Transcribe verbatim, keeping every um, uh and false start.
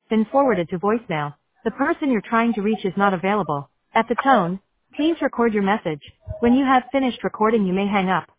been forwarded to voicemail. The person you're trying to reach is not available. At the tone, please record your message. When you have finished recording, you may hang up.